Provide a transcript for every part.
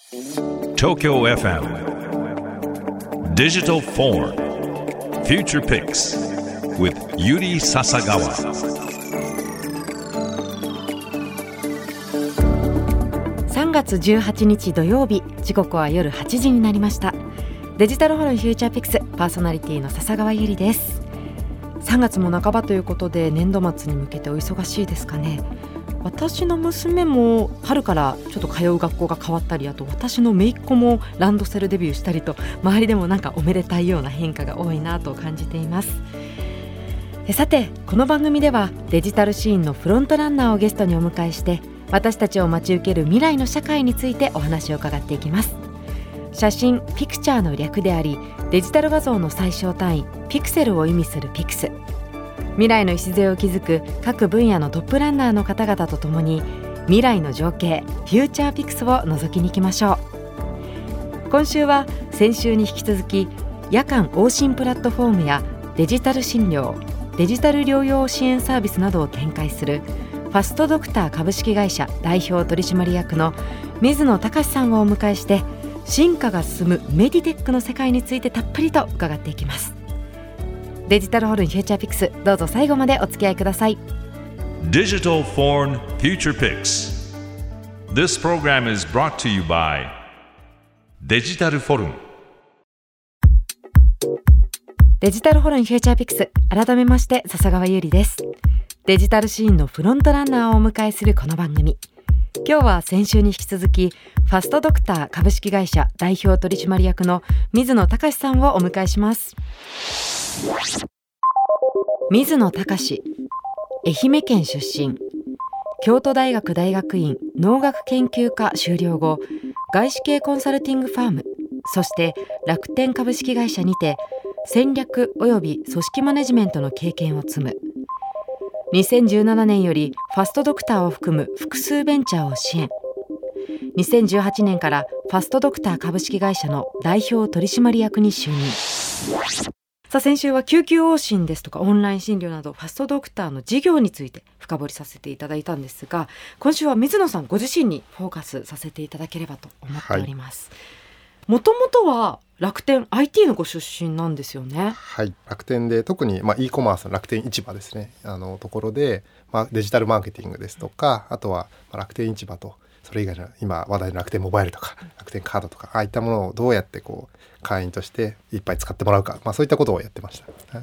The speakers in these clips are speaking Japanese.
Tokyo FM Digital Forum Future Picks with Yuri Sasagawa. 3月18日土曜日、時刻は夜8時になりました。デジタルフォルムフューチャーピックスパーソナリティの笹川ゆりです。3月も半ばということで年度末に向けてお忙しいですかね。私の娘も春からちょっと通う学校が変わったり、あと私の姪っ子もランドセルデビューしたりと、周りでもなんかおめでたいような変化が多いなと感じています。さて、この番組ではデジタルシーンのフロントランナーをゲストにお迎えして、私たちを待ち受ける未来の社会についてお話を伺っていきます。写真ピクチャーの略であり、デジタル画像の最小単位ピクセルを意味するピクス。未来の礎を築く各分野のトップランナーの方々とともに、未来の情景フューチャーピクスを覗きに行きましょう。今週は先週に引き続き、夜間往診プラットフォームやデジタル診療、デジタル療養支援サービスなどを展開するファストドクター株式会社代表取締役の水野隆さんをお迎えして、進化が進むメディテックの世界についてたっぷりと伺っていきます。デジタルホルンフューチャーピクス、どうぞ最後までお付き合いください。 Digital Foreign Future Picks. This program is brought to you by デジタルフォルム。 デジタルホルンフューチャーピクス、改めまして笹川ゆりです。デジタルシーンのフロントランナーをお迎えするこの番組、今日は先週に引き続きファストドクター株式会社代表取締役の水野隆さんをお迎えします。水野隆、愛媛県出身、京都大学大学院農学研究科修了後、外資系コンサルティングファーム、そして楽天株式会社にて戦略及び組織マネジメントの経験を積む。2017年よりファストドクターを含む複数ベンチャーを支援。2018年からファストドクター株式会社の代表取締役に就任。さあ、先週は救急往診ですとかオンライン診療などファストドクターの事業について深掘りさせていただいたんですが、今週は水野さんご自身にフォーカスさせていただければと思っております。もともとは楽天 IT のご出身なんですよね。 はい、楽天で特にe コマースの楽天市場ですね、ところで、デジタルマーケティングですとか、あとは楽天市場とそれ以外の今話題の楽天モバイルとか楽天カードとか、ああいったものをどうやって会員としていっぱい使ってもらうか、そういったことをやってました。はい、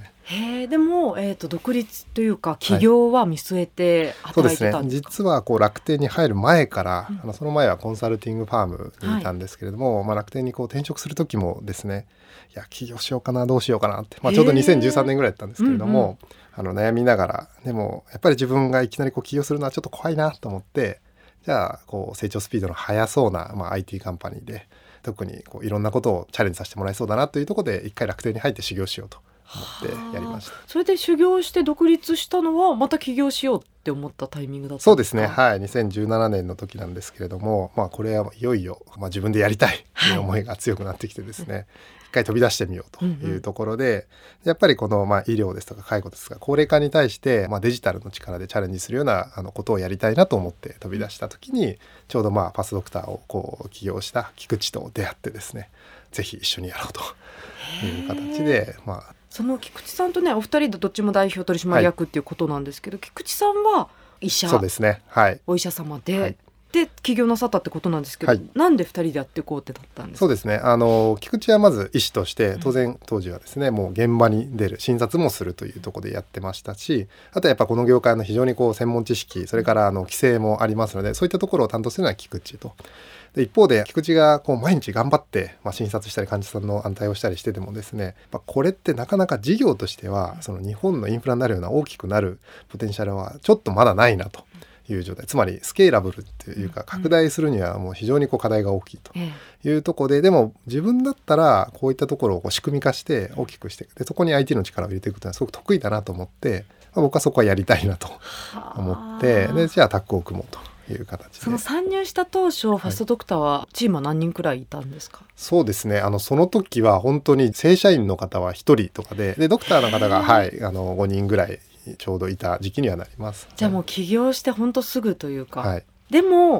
でも、独立というか起業は見据えて働いてたんですか？ そうですね、実は楽天に入る前から、その前はコンサルティングファームにいたんですけれども、楽天に転職する時もですね、いや起業しようかなどうしようかなって、ちょうど2013年ぐらいだったんですけれども、悩みながら、でもやっぱり自分がいきなり起業するのはちょっと怖いなと思って、じゃあ成長スピードの速そうな、IT カンパニーで特にいろんなことをチャレンジさせてもらえそうだなというところで、一回楽天に入って修行しようと思ってやりました。 それで修行して独立したのはまた起業しようって思ったタイミングだったんですか？ そうですね、はい、2017年の時なんですけれども、これはいよいよ、自分でやりたいという思いが強くなってきてですね、一回飛び出してみようというところで、やっぱりこの、医療ですとか介護ですとか高齢化に対して、デジタルの力でチャレンジするようなことをやりたいなと思って飛び出した時に、ちょうどファストドクターを起業した菊池と出会ってですね、ぜひ一緒にやろうという形で、 その菊池さんとね、お二人でどっちも代表取締役っていうことなんですけど、菊池さんは医者、 そうですね、はい、 お医者様で、で起業なさったってことなんですけど、なんで2人でやっていこうってだったんですか？ そうですね、菊池はまず医師として当然当時はですね、もう現場に出る診察もするというところでやってましたし、あとはやっぱこの業界の非常に専門知識、それから規制もありますので、そういったところを担当するのは菊池と。で一方で菊池が毎日頑張って、診察したり患者さんの対応したりしててもですね、これってなかなか事業としてはその日本のインフラになるような大きくなるポテンシャルはちょっとまだないなという状態、つまりスケーラブルっていうか拡大するにはもう非常に課題が大きいというところで、でも自分だったらこういったところを仕組み化して大きくして、でそこに IT の力を入れていくというのはすごく得意だなと思って、僕はそこはやりたいなと思って、でじゃあタッグを組もうという形で。 その参入した当初、ファストドクターはチームは何人くらいいたんですか？ そうですね、その時は本当に正社員の方は1人とかで、ドクターの方が、5人ぐらいちょうどいた時期にはなります。 じゃあもう起業して本当すぐというか、 はい、 でも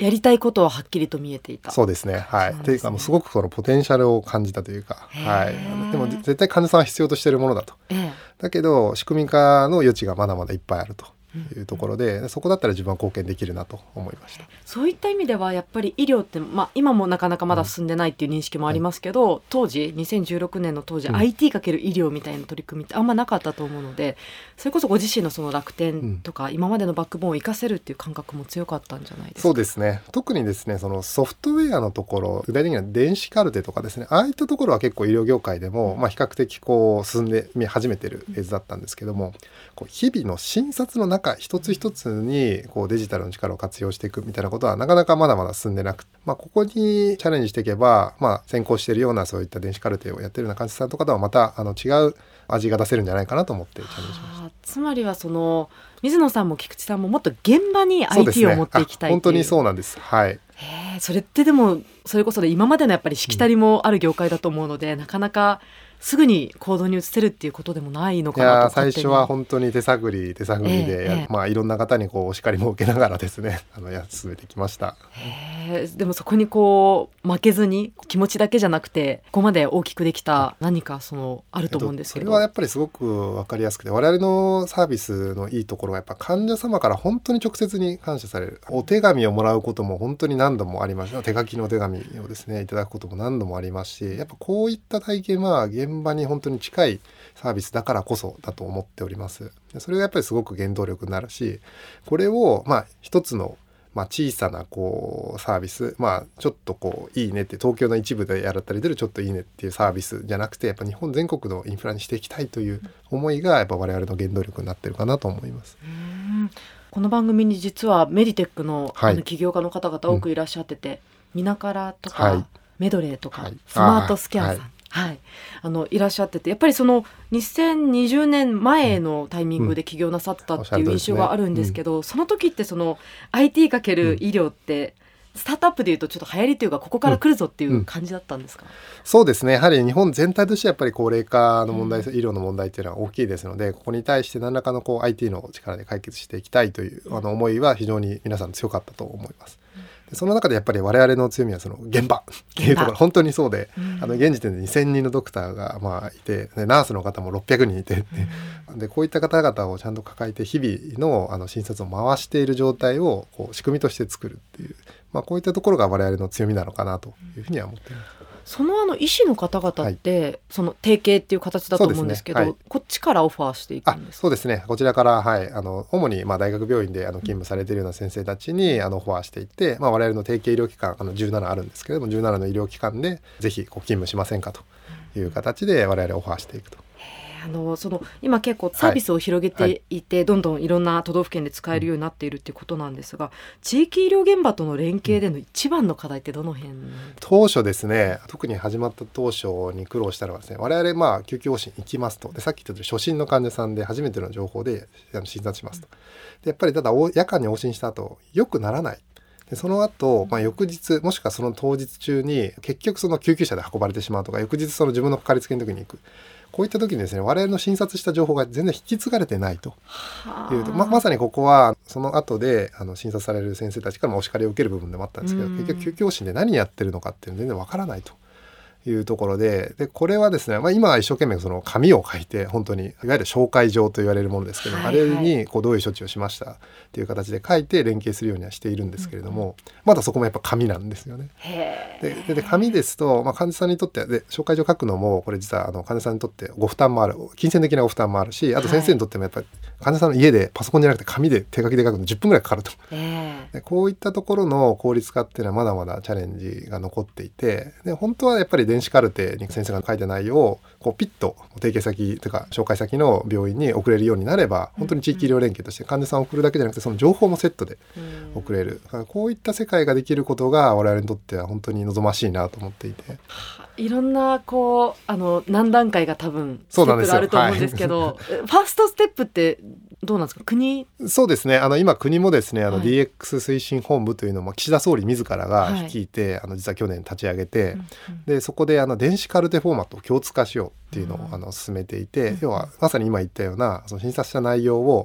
やりたいことははっきりと見えていた。 そうですね、はい。というかもうすごくそのポテンシャルを感じたというか、はい、でも絶対患者さんは必要としているものだと、だけど仕組み化の余地がまだまだいっぱいあるというところで、そこだったら自分は貢献できるなと思いました。 そういった意味ではやっぱり医療って、今もなかなかまだ進んでないっていう認識もありますけど、当時2016年の当時、IT× 医療みたいな取り組みってあんまなかったと思うので、それこそご自身のその楽天とか、今までのバックボーンを生かせるっていう感覚も強かったんじゃないですか。 そうですね。特にですね、そのソフトウェアのところ、具体的には電子カルテとかですね、ああいったところは結構医療業界でも、比較的こう進んで始めてるフェーズだったんですけども、こう日々の診察の中一つ一つにこうデジタルの力を活用していくみたいなことはなかなかまだまだ進んでなくて、ここにチャレンジしていけば、先行しているようなそういった電子カルテをやっているような患者さんとかとはまた違う味が出せるんじゃないかなと思ってチャレンジしました。 つまりはその水野さんも菊池さんももっと現場に IT を持っていきたいという。 本当にそうなんです。はい。 それってでもそれこそで今までのやっぱりしきたりもある業界だと思うので、なかなかすぐに行動に移せるっていうことでもないのかなと。 最初は本当に手探りで、いろんな方にこうお叱りも受けながらですね進めてきました。 でもそこにこう負けずに気持ちだけじゃなくてここまで大きくできた何かあると思うんですけど、 それはやっぱりすごく分かりやすくて、我々のサービスのいいところはやっぱ患者様から本当に直接に感謝される。お手紙をもらうことも本当に何度もありました。手書きのお手紙をですねいただくことも何度もありますし、やっぱこういった体験は現場に本当に近いサービスだからこそだと思っております。それがやっぱりすごく原動力になるし、これを一つの小さなサービス、ちょっといいねって東京の一部でやられたり出るちょっといいねっていうサービスじゃなくて、やっぱ日本全国のインフラにしていきたいという思いがやっぱ我々の原動力になってるかなと思います。 この番組に実はメディテックの起業家の方々多くいらっしゃってて、ミナカラとか、メドレーとか、スマートスキャンさん、いらっしゃってて、やっぱりその2020年前のタイミングで起業なさったっていう印象があるんですけど、その時ってその IT× 医療ってスタートアップでいうとちょっと流行りというかここから来るぞっていう感じだったんですか？ そうですね。やはり日本全体としてやっぱり高齢化の問題、医療の問題っていうのは大きいですので、ここに対して何らかのIT の力で解決していきたいという思いは非常に皆さん強かったと思います。その中でやっぱり我々の強みはその現場っていうところ、本当にそうで、現時点で2000人のドクターがいて、ナースの方も600人いて、でこういった方々をちゃんと抱えて日々の診察を回している状態を仕組みとして作るっていう、こういったところが我々の強みなのかなというふうには思っています。 その医師の方々って、その提携っていう形だと思うんですけど、こっちからオファーしていくんですか？そうですね。 こちらから、主に大学病院で勤務されているような先生たちにオファーしていって、我々の提携医療機関17あるんですけれども、17の医療機関でぜひ勤務しませんかという形で我々オファーしていくと。 今結構サービスを広げていて、どんどんいろんな都道府県で使えるようになっているっていうことなんですが、地域医療現場との連携での一番の課題ってどの辺？ 当初ですね、特に始まった当初に苦労したのはですね、我々救急往診行きますと、でさっき言った初診の患者さんで初めての情報で診察しますと、でやっぱりただ夜間に往診した後良くならない。でその後、翌日もしくはその当日中に結局その救急車で運ばれてしまうとか、翌日その自分のかかりつけの時に行く、こういった時にですね、我々の診察した情報が全然引き継がれてないというと、まさにここはその後で診察される先生たちからもお叱りを受ける部分でもあったんですけど、結局救急往診で何やってるのかっていうの全然わからないというところで、これはですね、今は一生懸命その紙を書いて、本当にいわゆる紹介状と言われるものですけど、あれにどういう処置をしましたっていう形で書いて連携するようにはしているんですけれども、まだそこもやっぱ紙なんですよね。で紙ですと、患者さんにとっては紹介状書くのもこれ実は患者さんにとってご負担もある、金銭的なご負担もあるし、あと先生にとってもやっぱり患者さんの家でパソコンじゃなくて紙で手書きで書くの10分ぐらいかかると、でこういったところの効率化っていうのはまだまだチャレンジが残っていて、で本当はやっぱり電子カルテに先生が書いた内容をピッと提携先とか紹介先の病院に送れるようになれば、本当に地域医療連携として患者さんを送るだけじゃなくてその情報もセットで送れる、こういった世界ができることが我々にとっては本当に望ましいなと思っていて、 いろんな何段階が多分ステップがあると思うんですけど、ファーストステップってどうなんですか？国？ そうですね、今国もですねDX 推進本部というのも岸田総理自らが率いて、実は去年立ち上げて、でそこで電子カルテフォーマットを共通化しようっていうのを進めていて、要はまさに今言ったようなその診察した内容を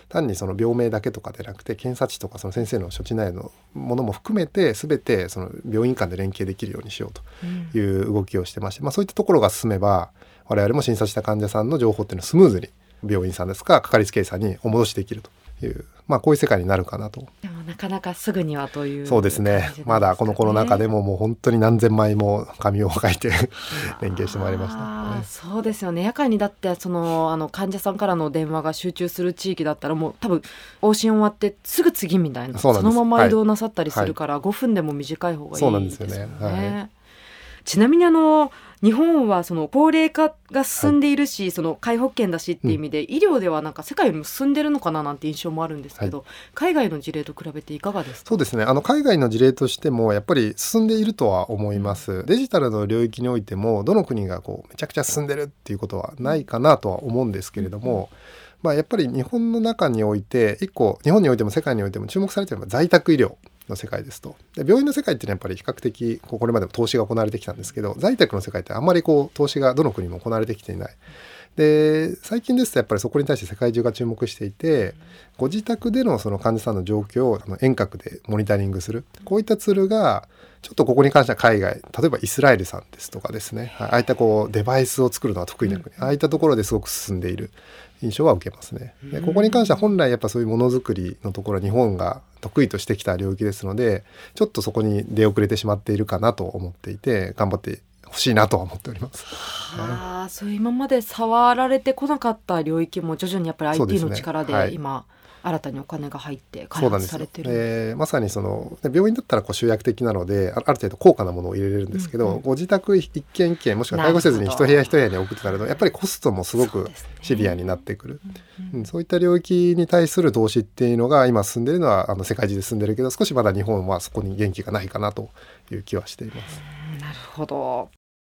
単にその病名だけとかでなくて検査値とかその先生の処置内容のものも含めて全てその病院間で連携できるようにしようという動きをしてまして、そういったところが進めば我々も診察した患者さんの情報っていうのをスムーズに病院さんですかかかりつけ医さんにお戻しできるという、こういう世界になるかなと。 でもなかなかすぐにはという、 そうですね。まだこのコロナ禍でももう本当に何千枚も紙を書いて連携してまいりました、 そうですよね。夜間にだってその患者さんからの電話が集中する地域だったらもう多分往診終わってすぐ次みたいな、そのまま移動なさったりするから、5分でも短い方がいいですよね。 そうなんですよね。 ちなみに日本はその高齢化が進んでいるし、その皆保険だしっていう意味で、医療ではなんか世界よりも進んでるのかななんて印象もあるんですけど、海外の事例と比べていかがですか？ そうですね。海外の事例としてもやっぱり進んでいるとは思います。デジタルの領域においてもどの国がめちゃくちゃ進んでるっていうことはないかなとは思うんですけれども、やっぱり日本の中において一個日本においても世界においても注目されているのは在宅医療の世界ですと。で病院の世界っていうのはやっぱり比較的これまでも投資が行われてきたんですけど、在宅の世界ってあんまり投資がどの国も行われてきていない。で最近ですとやっぱりそこに対して世界中が注目していて、ご自宅でのその患者さんの状況を遠隔でモニタリングする、こういったツールがちょっとここに関しては海外、例えばイスラエルさんですとかですね、ああいったデバイスを作るのが得意な国、ああいったところですごく進んでいる印象は受けますね。でここに関しては本来やっぱそういうものづくりのところは日本が得意としてきた領域ですので、ちょっとそこに出遅れてしまっているかなと思っていて、頑張ってほしいなとは思っております。 そういう今まで触られてこなかった領域も徐々にやっぱり IT の力で今新たにお金が入って開発されてる。 まさに病院だったら集約的なのである程度高価なものを入れれるんですけど、ご自宅一軒一軒もしくは介護施設に一部屋一部屋に置くとなるとやっぱりコストもすごくシビアになってくる。そういった領域に対する投資っていうのが今進んでいるのは世界中で進んでるけど、少しまだ日本はそこに元気がないかなという気はしています。 なるほど。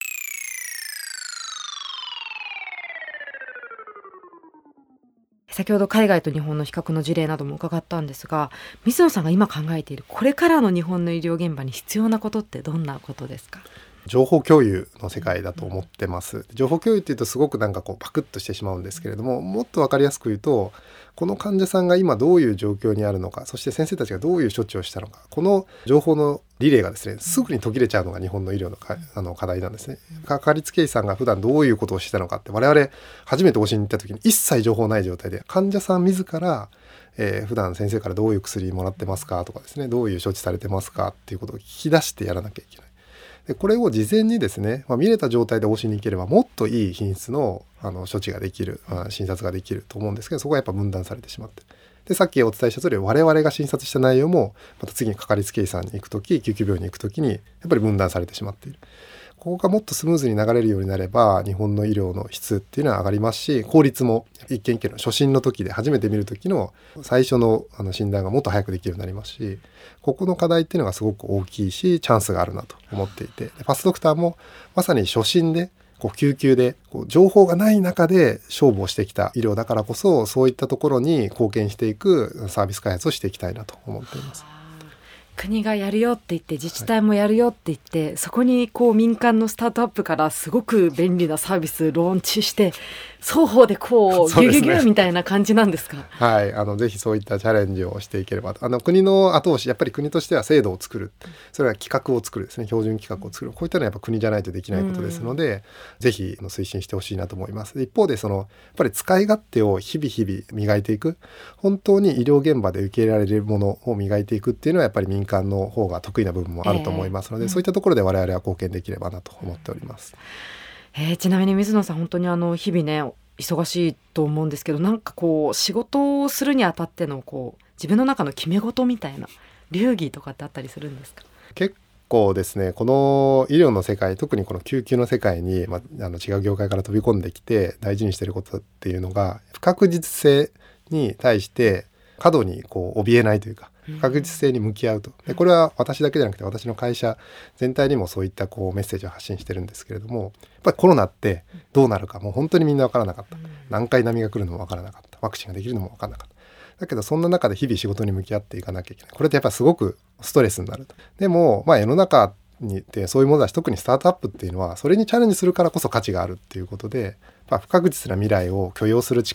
先ほど海外と日本の比較の事例なども伺ったんですが、水野さんが今考えているこれからの日本の医療現場に必要なことってどんなことですか？ 情報共有の世界だと思ってます。情報共有っていうとすごくパクッとしてしまうんですけれども、もっと分かりやすく言うと、この患者さんが今どういう状況にあるのか、そして先生たちがどういう処置をしたのか、この情報のリレーがですねすぐに途切れちゃうのが日本の医療の課題なんですね。かかりつけ医さんが普段どういうことをしてたのかって、我々初めて往診に行った時に一切情報ない状態で患者さん自ら普段先生からどういう薬もらってますかとかですね、どういう処置されてますかっていうことを聞き出してやらなきゃいけない。でこれを事前にですね、見れた状態で往診に行ければもっといい品質の処置ができる、診察ができると思うんですけど、そこはやっぱ分断されてしまって、でさっきお伝えした通り我々が診察した内容もまた次にかかりつけ医さんに行くとき、救急病院に行くときにやっぱり分断されてしまっている。ここがもっとスムーズに流れるようになれば日本の医療の質っていうのは上がりますし、効率も一件一件の初診の時で初めて見る時の最初の診断がもっと早くできるようになりますし、ここの課題っていうのがすごく大きいしチャンスがあるなと思っていて、ファストドクターもまさに初診で救急で情報がない中で勝負をしてきた医療だからこそ、そういったところに貢献していくサービス開発をしていきたいなと思っています。 国がやるよって言って自治体もやるよって言って、そこに民間のスタートアップからすごく便利なサービスローンチして双方でギュギュギュみたいな感じなんですか？ はい、ぜひそういったチャレンジをしていければと。国の後押し、やっぱり国としては制度を作る、それは企画を作るですね、標準企画を作る、こういったのはやっぱ国じゃないとできないことですので、ぜひ推進してほしいなと思います。一方でやっぱり使い勝手を日々磨いていく、本当に医療現場で受け入れられるものを磨いていくっていうのはやっぱり民間の方が得意な部分もあると思いますので、そういったところで我々は貢献できればなと思っております。 ちなみに水野さん、本当に日々ね忙しいと思うんですけど、仕事をするにあたっての自分の中の決め事みたいな流儀とかってあったりするんですか？ 結構ですね、この医療の世界、特にこの救急の世界に、違う業界から飛び込んできて大事にしていることっていうのが、不確実性に対して過度に怯えないというか、不確実性に向き合うと。でこれは私だけじゃなくて私の会社全体にもそういったメッセージを発信してるんですけれども、やっぱりコロナってどうなるかもう本当にみんな分からなかった。何回波が来るのも分からなかった。ワクチンができるのも分からなかった。だけどそんな中で日々仕事に向き合っていかなきゃいけない。これってやっぱりすごくストレスになると。でも世の中にってそういうものだし、特にスタートアップっていうのはそれにチャレンジするからこそ価値があるっていうことで、不確実な未来を許容する力、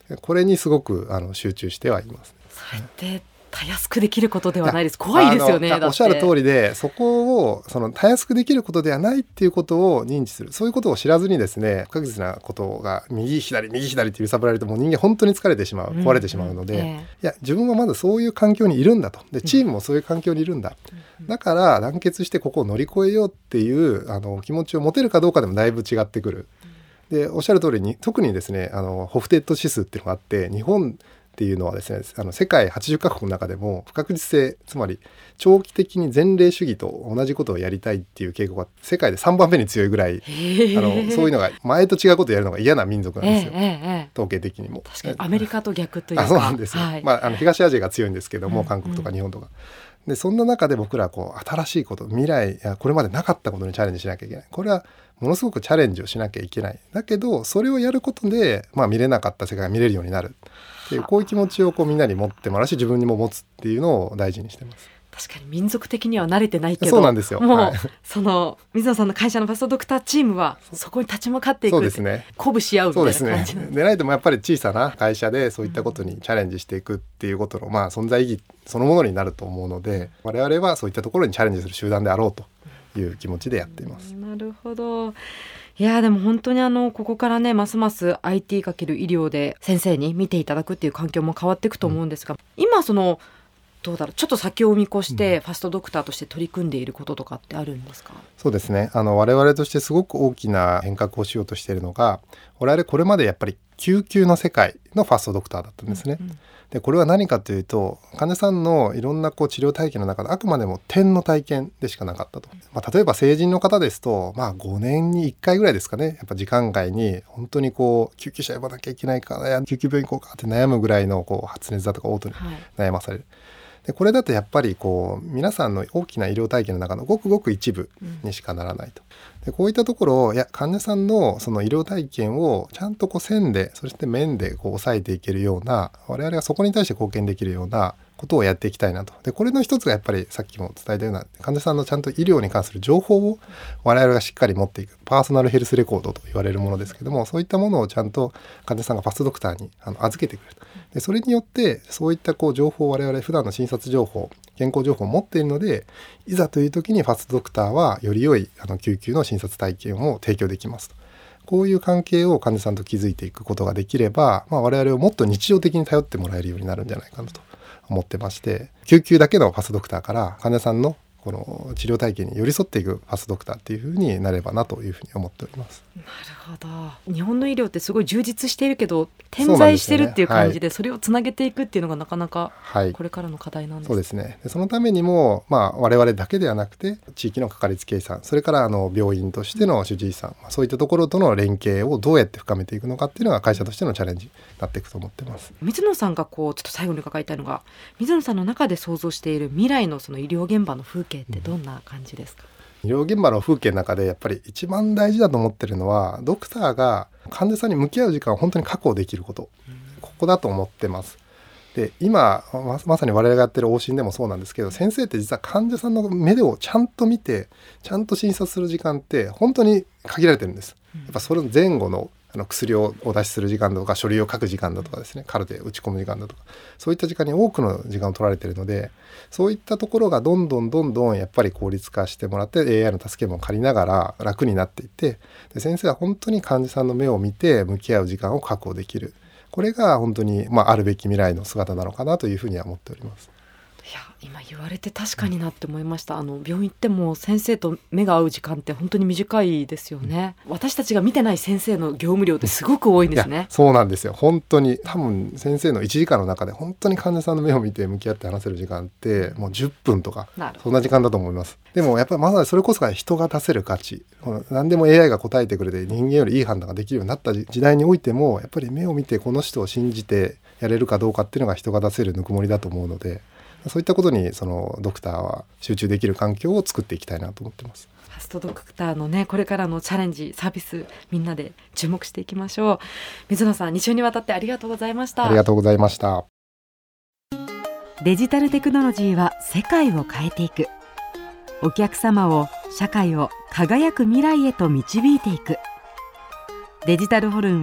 これにすごく集中してはいます。 それってたやすくできることではないです。怖いですよね。だっておっしゃる通りで、そこをたやすくできることではないっていうことを認知する、そういうことを知らずにですね、不確実なことが右左って揺さぶられると、もう人間本当に疲れてしまう、壊れてしまうので、いや自分はまずそういう環境にいるんだと、でチームもそういう環境にいるんだ、だから団結してここを乗り越えようっていう気持ちを持てるかどうかでもだいぶ違ってくる。でおっしゃる通りに、特にですねホフテッド指数っていうのがあって、日本っていうのはですね、世界80カ国の中でも不確実性、つまり長期的に前例主義と同じことをやりたいっていう傾向が世界で3番目に強いぐらい、そういうのが前と違うことをやるのが嫌な民族なんですよ、統計的にも。 確かにアメリカと逆というか。 そうなんですよ、東アジアが強いんですけども、韓国とか日本とかで、そんな中で僕らは新しいこと、未来、これまでなかったことにチャレンジしなきゃいけない。これはものすごくチャレンジをしなきゃいけない。だけどそれをやることで、見れなかった世界が見れるようになるっていう、こういう気持ちをみんなに持ってもらうし、自分にも持つっていうのを大事にしてます。 確かに民族的には慣れてないけど、 そうなんですよ。 もう、その水野さんの会社のファストドクターチームはそこに立ち向かっていく、 そうですね、 鼓舞し合うみたいな感じなんです。 でないともやっぱり小さな会社でそういったことにチャレンジしていくっていうことの、存在意義そのものになると思うので、我々はそういったところにチャレンジする集団であろうという気持ちでやっています。 なるほど。いやでも本当にここからね、ますます IT× 医療で先生に見ていただくっていう環境も変わっていくと思うんですが、今どうだろう、ちょっと先を見越してファストドクターとして取り組んでいることとかってあるんですか？ そうですね、我々としてすごく大きな変革をしようとしているのが、我々これまでやっぱり救急の世界のファストドクターだったんですね、でこれは何かというと、患者さんのいろんな治療体験の中であくまでも点の体験でしかなかったと、例えば成人の方ですと、5年に1回ぐらいですかね、やっぱ時間外に本当に救急車呼ばなきゃいけないか、救急病院行こうかって悩むぐらいの発熱だとか嘔吐に悩まされる、でこれだとやっぱり皆さんの大きな医療体験の中のごくごく一部にしかならないと。でこういったところを、患者さんのその医療体験をちゃんと線で、そして面で抑えていけるような、我々がそこに対して貢献できるようなことをやっていきたいなと。でこれの一つがやっぱりさっきも伝えたような、患者さんのちゃんと医療に関する情報を我々がしっかり持っていく、パーソナルヘルスレコードと言われるものですけども、そういったものをちゃんと患者さんがファストドクターに預けてくれる。でそれによってそういった情報を我々普段の診察情報、健康情報を持っているので、いざという時にファストドクターはより良い救急の診察体験を提供できますと。こういう関係を患者さんと築いていくことができれば、我々をもっと日常的に頼ってもらえるようになるんじゃないかなと思ってまして、救急だけのファストドクターから患者さんのこの治療体験に寄り添っていくファストドクターっていう風になればなというふうに思っております。 なるほど。日本の医療ってすごい充実しているけど点在してるっていう感じで、それをつなげていくっていうのがなかなかこれからの課題なんです。 そうですね。そのためにも、我々だけではなくて地域のかかりつけ医さん、それから病院としての主治医さん、そういったところとの連携をどうやって深めていくのかっていうのが会社としてのチャレンジになっていくと思ってます。 水野さんがちょっと最後に伺いたいのが、水野さんの中で想像している未来のその医療現場の風景ってどんな感じですか？ 医療現場の風景の中でやっぱり一番大事だと思ってるのは、ドクターが患者さんに向き合う時間を本当に確保できること、ここだと思ってます。で今まさに我々がやってる往診でもそうなんですけど、先生って実は患者さんの目をちゃんと見てちゃんと診察する時間って本当に限られてるんです。やっぱそれの前後の薬をお出しする時間だとか、書類を書く時間だとかですね、カルテ打ち込む時間だとか、そういった時間に多くの時間を取られているので、そういったところがどんどんやっぱり効率化してもらって、 AI の助けも借りながら楽になっていって、で先生は本当に患者さんの目を見て向き合う時間を確保できる、これが本当に、あるべき未来の姿なのかなというふうには思っております。 いや今言われて確かになって思いました。病院行っても先生と目が合う時間って本当に短いですよね。私たちが見てない先生の業務量ってすごく多いんですね。 そうなんですよ。本当に多分先生の1時間の中で本当に患者さんの目を見て向き合って話せる時間ってもう10分とかそんな時間だと思います。でもやっぱりまさにそれこそが人が出せる価値、何でも AI が答えてくれて人間よりいい判断ができるようになった時代においても、やっぱり目を見てこの人を信じてやれるかどうかっていうのが人が出せるぬくもりだと思うので、そういったことにそのドクターは集中できる環境を作っていきたいなと思ってます。 ファストドクターのね、これからのチャレンジサービス、みんなで注目していきましょう。水野さん、2週にわたってありがとうございました。 ありがとうございました。 デジタルテクノロジーは世界を変えていく。お客様を、社会を輝く未来へと導いていく。デジタルホルンは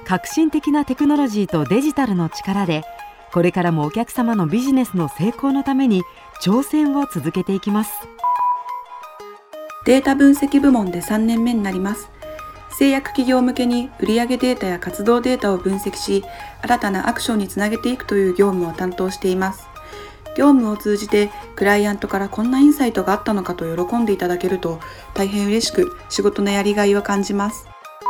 革新的なテクノロジーとデジタルの力でこれからもお客様のビジネスの成功のために挑戦を続けていきます。 データ分析部門で3年目になります。製薬企業向けに売上データや活動データを分析し、新たなアクションにつなげていくという業務を担当しています。業務を通じてクライアントからこんなインサイトがあったのかと喜んでいただけると大変嬉しく、仕事のやりがいを感じます。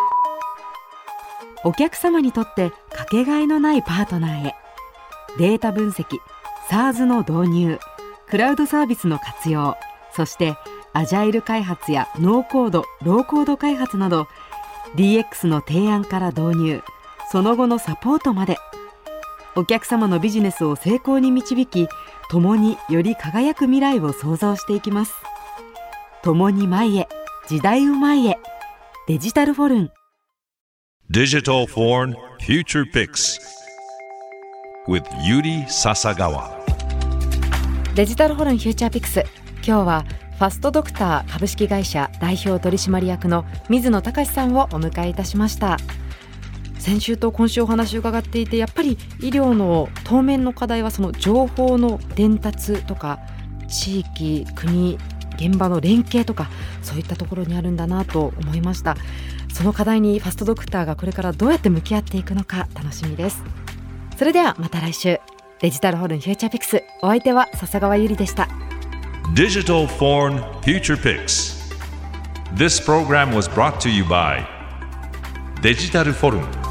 お客様にとってかけがえのないパートナーへ。データ分析、SaaS の導入、クラウドサービスの活用、そしてアジャイル開発やノーコード、ローコード開発など DX の提案から導入、その後のサポートまで、お客様のビジネスを成功に導き、共により輝く未来を創造していきます。共に前へ、時代を前へ。デジタルフォルン Digital Foreign Future Picks with Yuri Sasagawa。 デジタルフォルンフューチャーピックス、今日はファストドクター株式会社代表取締役の水野隆さんをお迎えいたしました。先週と今週お話を伺っていて、やっぱり医療の当面の課題はその情報の伝達とか地域、国、現場の連携とか、そういったところにあるんだなと思いました。その課題にファストドクターがこれからどうやって向き合っていくのか楽しみです。それではまた来週、デジタルホルンフューチャーピックス、お相手は笹川ゆりでした。 Digital Foreign Future Picks. This program was brought to you by デジタルフォルン